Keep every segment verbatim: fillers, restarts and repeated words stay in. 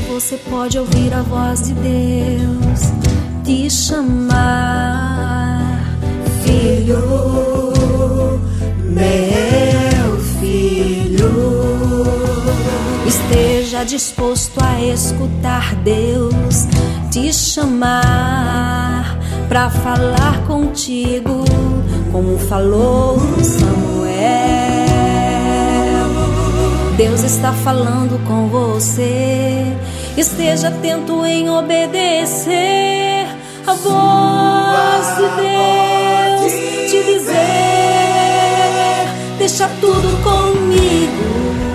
você pode ouvir a voz de Deus te chamar. Filho, meu filho, esteja disposto a escutar Deus te chamar pra falar contigo, como falou Samuel. Deus está falando com você. Esteja atento em obedecer a voz de Deus te dizer: deixa tudo comigo.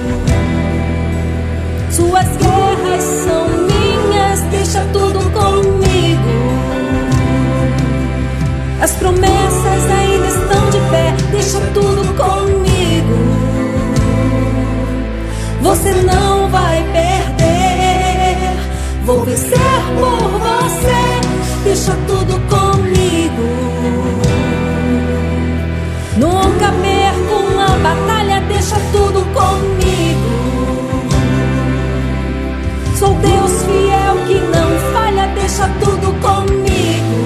Suas guerras são minhas, deixa tudo comigo. As promessas ainda estão de pé, deixa tudo comigo. Você não vai perder, vou vencer por você. Deixa tudo comigo. Nunca perco uma batalha, deixa tudo comigo. Sou Deus fiel que não falha, deixa tudo comigo.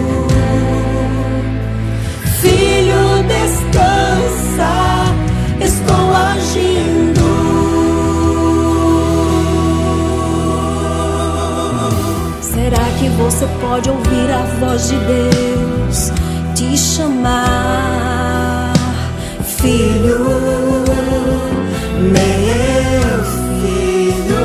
Filho, descansa, estou agindo. Será que você pode ouvir a voz de Deus te chamar? Filho, meu filho,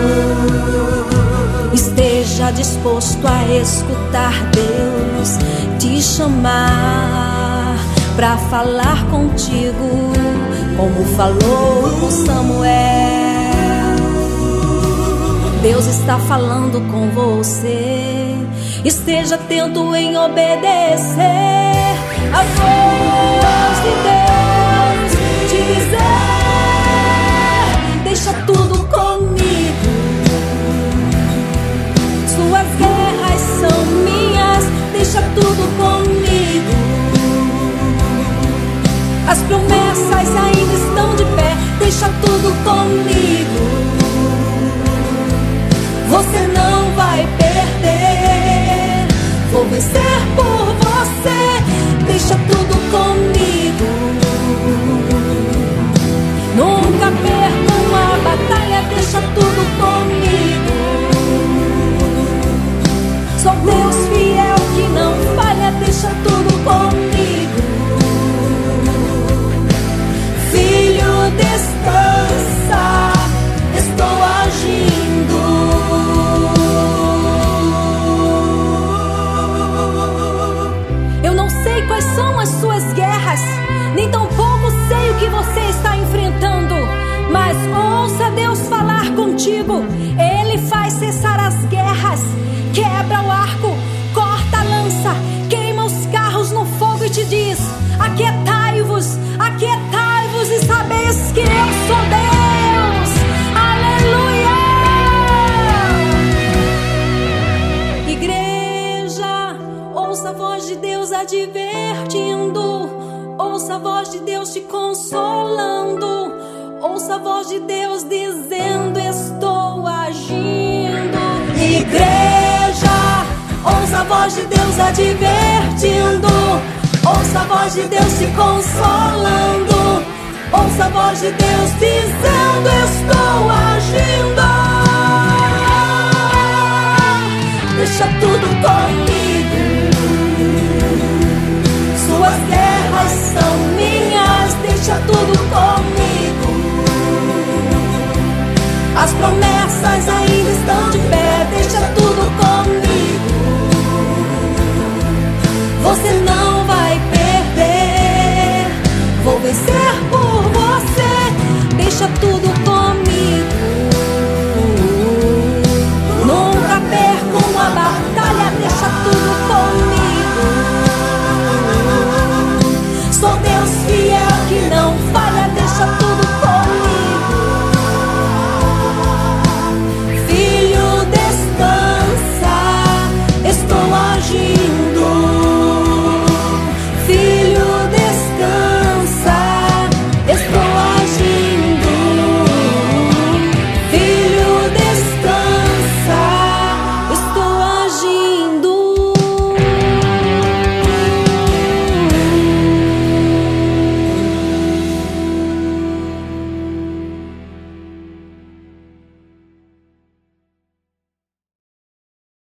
esteja disposto a escutar Deus te chamar pra falar contigo, como falou com Samuel. Deus está falando com você. Esteja atento em obedecer a voz de Deus te dizer: deixa tudo comigo. Suas guerras são minhas, deixa tudo comigo. As promessas ainda estão de pé, deixa tudo comigo. Você não vai perder, vou vencer por você. Deixa tudo comigo. Nunca perco uma batalha, deixa tudo comigo. Sou Deus fiel que não falha, deixa tudo comigo. Filho, descansa, estou agindo. Quais são as suas guerras, nem tampouco sei o que você está enfrentando, mas ouça Deus falar contigo. Ele faz cessar as guerras, quebra o arco, corta a lança, queima os carros no fogo e te diz: aquietai-vos, aquietai-vos e sabeis que eu sou Deus. Aleluia! Igreja, ouça a voz de Deus advertindo, ouça a voz de Deus te consolando, ouça a voz de Deus dizendo: estou agindo. Igreja, ouça a voz de Deus advertindo, ouça a voz de Deus te consolando, ouça a voz de Deus dizendo: estou agindo. Deixa tudo comigo. Suas guerras são minhas, deixa tudo comigo. As promessas ainda estão de pé,